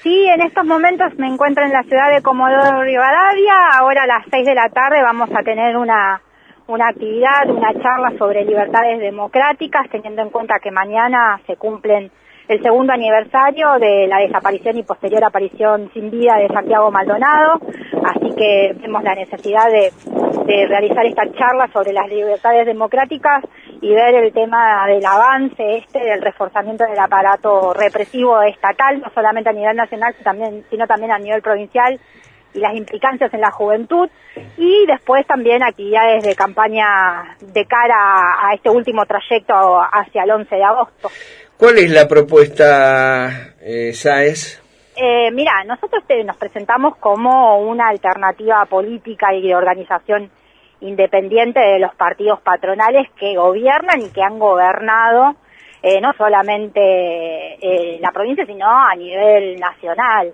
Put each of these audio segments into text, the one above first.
Sí, en estos momentos me encuentro en la ciudad de Comodoro Rivadavia. Ahora a las 6 de la tarde vamos a tener una actividad, una charla sobre libertades democráticas, teniendo en cuenta que mañana se cumplen el segundo aniversario de la desaparición y posterior aparición sin vida de Santiago Maldonado, así que vemos la necesidad de realizar esta charla sobre las libertades democráticas y ver el tema del avance del reforzamiento del aparato represivo estatal, no solamente a nivel nacional, sino también a nivel provincial, y las implicancias en la juventud, y después también actividades de campaña de cara a este último trayecto hacia el 11 de agosto. ¿Cuál es la propuesta, Sáez? Mira, nosotros nos presentamos como una alternativa política y de organización independiente de los partidos patronales que gobiernan y que han gobernado no solamente la provincia, sino a nivel nacional.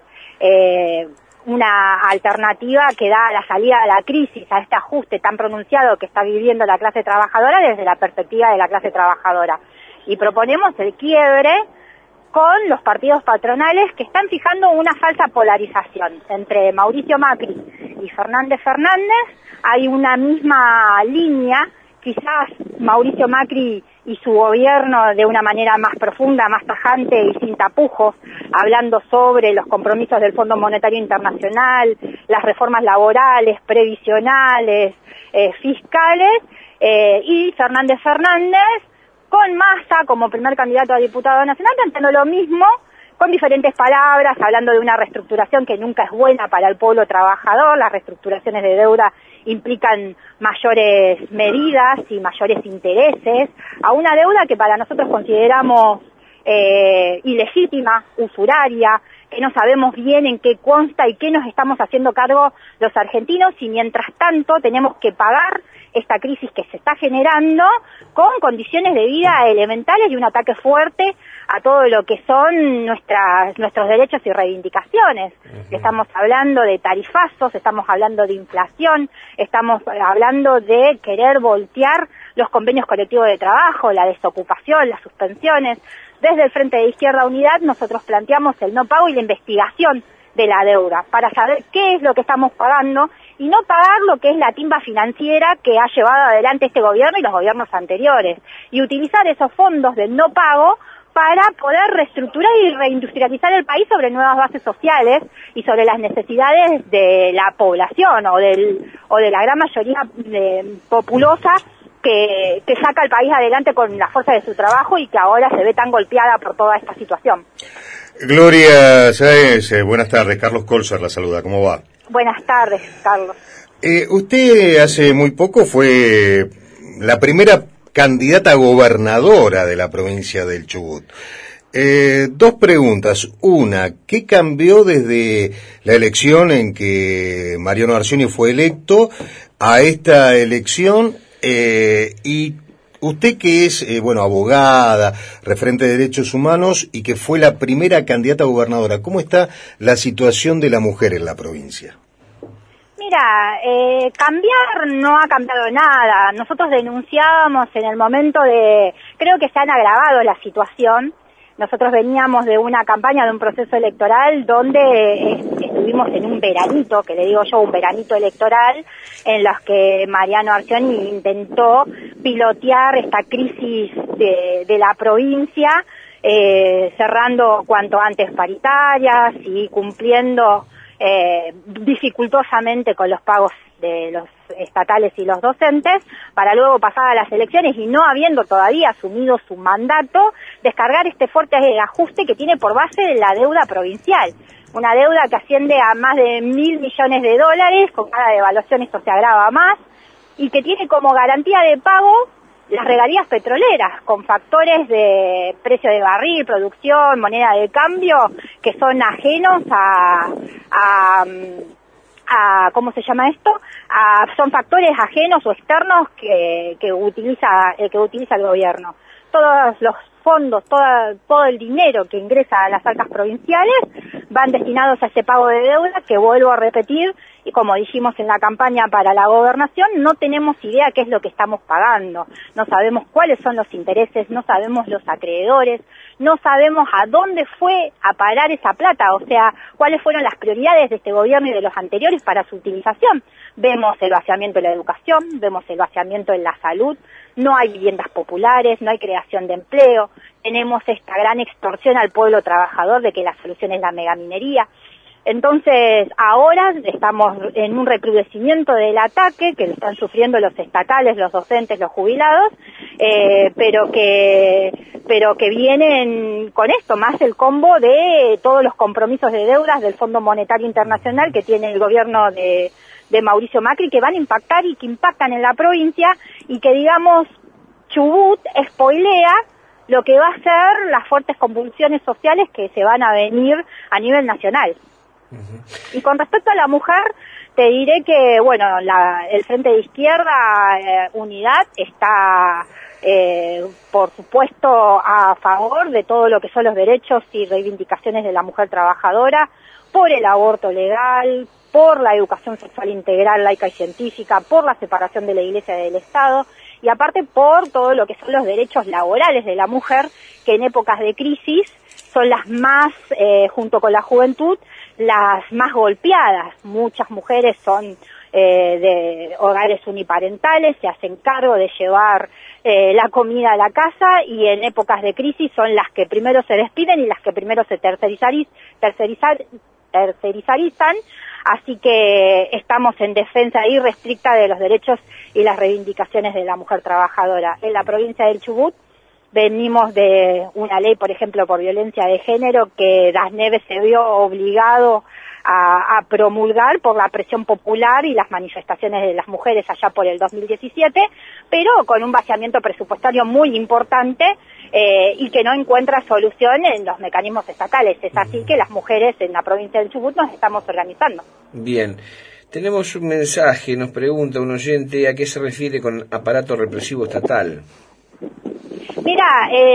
Una alternativa que da la salida a la crisis, a este ajuste tan pronunciado que está viviendo la clase trabajadora desde la perspectiva de la clase trabajadora. Y proponemos el quiebre con los partidos patronales que están fijando una falsa polarización entre Mauricio Macri y Fernández Fernández. Hay una misma línea, quizás Mauricio Macri y su gobierno de una manera más profunda, más tajante y sin tapujos, hablando sobre los compromisos del Fondo Monetario Internacional, las reformas laborales, previsionales, fiscales, y Fernández con Massa como primer candidato a diputado nacional, planteando lo mismo, con diferentes palabras, hablando de una reestructuración que nunca es buena para el pueblo trabajador. Las reestructuraciones de deuda implican mayores medidas y mayores intereses, a una deuda que para nosotros consideramos ilegítima, usuraria, que no sabemos bien en qué consta y qué nos estamos haciendo cargo los argentinos, y mientras tanto tenemos que pagar esta crisis que se está generando con condiciones de vida elementales y un ataque fuerte a todo lo que son nuestros derechos y reivindicaciones. Estamos hablando de tarifazos, estamos hablando de inflación, estamos hablando de querer voltear los convenios colectivos de trabajo, la desocupación, las suspensiones. Desde el Frente de Izquierda Unidad nosotros planteamos el no pago y la investigación de la deuda para saber qué es lo que estamos pagando y no pagar lo que es la timba financiera que ha llevado adelante este gobierno y los gobiernos anteriores, y utilizar esos fondos del no pago para poder reestructurar y reindustrializar el país sobre nuevas bases sociales y sobre las necesidades de la población o de la gran mayoría populosa que saca al país adelante con la fuerza de su trabajo y que ahora se ve tan golpeada por toda esta situación. Gloria Sáez, buenas tardes. Carlos Colzer la saluda, ¿cómo va? Buenas tardes, Carlos. Usted hace muy poco fue la primera candidata a gobernadora de la provincia del Chubut. Dos preguntas. Una, ¿qué cambió desde la elección en que Mariano Arcioni fue electo a esta elección? Y usted que es, abogada, referente de derechos humanos y que fue la primera candidata a gobernadora, ¿cómo está la situación de la mujer en la provincia? Mira, cambiar no ha cambiado nada. Nosotros denunciábamos en el momento creo que se han agravado la situación. Nosotros veníamos de una campaña, de un proceso electoral donde estuvimos en un veranito, que le digo yo, un veranito electoral, en los que Mariano Arcioni intentó pilotear esta crisis de la provincia, cerrando cuanto antes paritarias y cumpliendo dificultosamente con los pagos de los estatales y los docentes, para luego pasar a las elecciones y no habiendo todavía asumido su mandato, descargar este fuerte ajuste que tiene por base la deuda provincial. Una deuda que asciende a más de $1.000 millones, con cada devaluación esto se agrava más, y que tiene como garantía de pago las regalías petroleras, con factores de precio de barril, producción, moneda de cambio, que son ajenos ¿cómo se llama esto? Son factores ajenos o externos que utiliza el gobierno. Todos los fondos, todo el dinero que ingresa a las arcas provinciales van destinados a ese pago de deuda que, vuelvo a repetir, y como dijimos en la campaña para la gobernación, no tenemos idea qué es lo que estamos pagando, no sabemos cuáles son los intereses, no sabemos los acreedores, no sabemos a dónde fue a parar esa plata, o sea, cuáles fueron las prioridades de este gobierno y de los anteriores para su utilización. Vemos el vaciamiento de la educación, vemos el vaciamiento en la salud, no hay viviendas populares, no hay creación de empleo, tenemos esta gran extorsión al pueblo trabajador de que la solución es la megaminería. Entonces, ahora estamos en un recrudecimiento del ataque que lo están sufriendo los estatales, los docentes, los jubilados, pero que vienen con esto, más el combo de todos los compromisos de deudas del Fondo Monetario Internacional que tiene el gobierno de Mauricio Macri, que van a impactar y que impactan en la provincia, y que, digamos, Chubut spoilea lo que va a ser las fuertes convulsiones sociales que se van a venir a nivel nacional. Y con respecto a la mujer, te diré que, bueno, el Frente de Izquierda, Unidad, está, por supuesto, a favor de todo lo que son los derechos y reivindicaciones de la mujer trabajadora, por el aborto legal, por la educación sexual integral, laica y científica, por la separación de la Iglesia y del Estado, y aparte por todo lo que son los derechos laborales de la mujer, que en épocas de crisis son las más, junto con la juventud, las más golpeadas. Muchas mujeres son de hogares uniparentales, se hacen cargo de llevar la comida a la casa, y en épocas de crisis son las que primero se despiden y las que primero se tercerizarizan, así que estamos en defensa irrestricta de los derechos y las reivindicaciones de la mujer trabajadora. En la provincia del Chubut venimos de una ley, por ejemplo, por violencia de género, que Das Neves se vio obligado a promulgar por la presión popular y las manifestaciones de las mujeres allá por el 2017, pero con un vaciamiento presupuestario muy importante y que no encuentra solución en los mecanismos estatales. Es así que las mujeres en la provincia del Chubut nos estamos organizando. Bien. Tenemos un mensaje, nos pregunta un oyente a qué se refiere con aparato represivo estatal. Mira,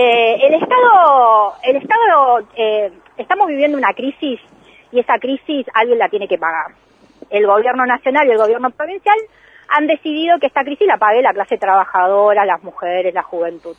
estamos viviendo una crisis, y esa crisis alguien la tiene que pagar. El gobierno nacional y el gobierno provincial han decidido que esta crisis la pague la clase trabajadora, las mujeres, la juventud.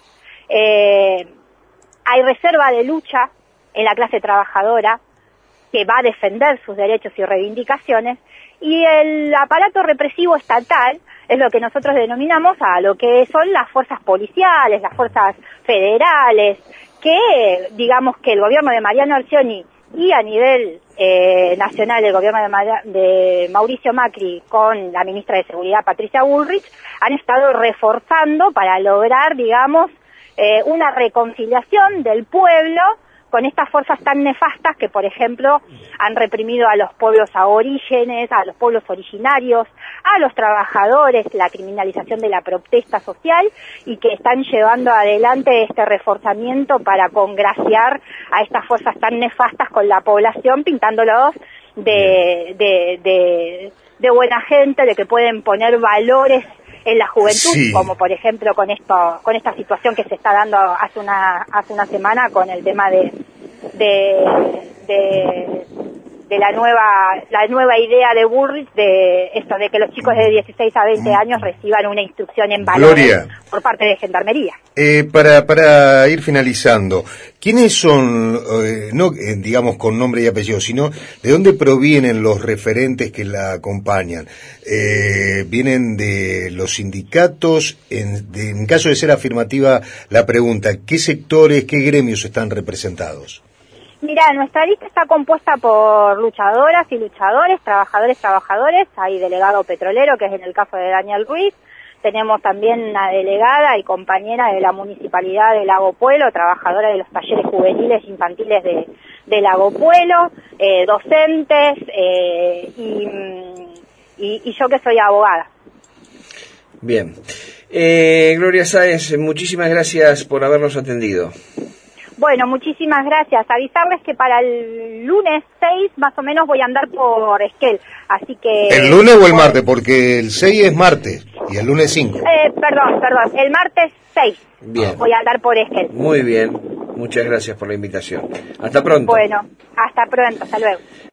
Hay reserva de lucha en la clase trabajadora que va a defender sus derechos y reivindicaciones, y el aparato represivo estatal es lo que nosotros denominamos a lo que son las fuerzas policiales, las fuerzas federales, que digamos que el gobierno de Mariano Arcioni y a nivel nacional el gobierno de Mauricio Macri con la ministra de Seguridad Patricia Bullrich han estado reforzando para lograr, digamos, una reconciliación del pueblo con estas fuerzas tan nefastas que, por ejemplo, han reprimido a los pueblos aborígenes, a los pueblos originarios, a los trabajadores, la criminalización de la protesta social, y que están llevando adelante este reforzamiento para congraciar a estas fuerzas tan nefastas con la población, pintándolos de buena gente, de que pueden poner valores en la juventud, sí, como por ejemplo con esta situación que se está dando hace una semana con el tema de la nueva idea de Bullrich, de esto de que los chicos de 16 a 20 años reciban una instrucción en valores, Gloria, por parte de Gendarmería. Para ir finalizando, ¿quiénes son, no digamos con nombre y apellido, sino de dónde provienen los referentes que la acompañan? ¿Vienen de los sindicatos? En caso de ser afirmativa la pregunta, ¿qué sectores, qué gremios están representados? Mira, nuestra lista está compuesta por luchadoras y luchadores, trabajadores. Hay delegado petrolero, que es en el caso de Daniel Ruiz. Tenemos también una delegada y compañera de la Municipalidad de Lago Puelo, trabajadora de los talleres juveniles infantiles de Lago Puelo, docentes, y yo que soy abogada. Bien. Gloria Sáenz, muchísimas gracias por habernos atendido. Bueno, muchísimas gracias. Avisarles que para el lunes 6 más o menos voy a andar por Esquel, así que... ¿El lunes o el martes? Porque el 6 es martes y el lunes 5. Perdón, el martes 6. Bien. Voy a andar por Esquel. Muy bien. Muchas gracias por la invitación. Hasta pronto. Bueno, hasta pronto. Hasta luego.